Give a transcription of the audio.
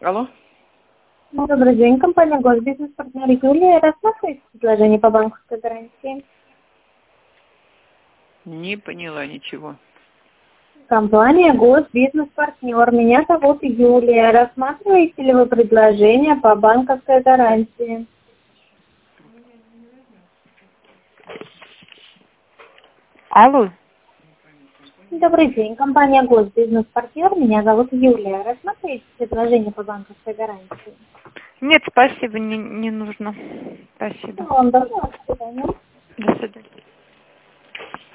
Алло? Добрый день, компания «Госбизнес-партнер» Юлия. Рассматриваете предложение по банковской гарантии? Не поняла ничего. Компания «Госбизнес-партнер». Меня зовут Юлия. Рассматриваете ли вы предложение по банковской гарантии? Алло? Добрый день, компания «Госбизнес-партнер». Меня зовут Юлия. Рассматриваете предложение по банковской гарантии? Нет, спасибо, не нужно. Спасибо. Вам доброго, до свидания. До свидания.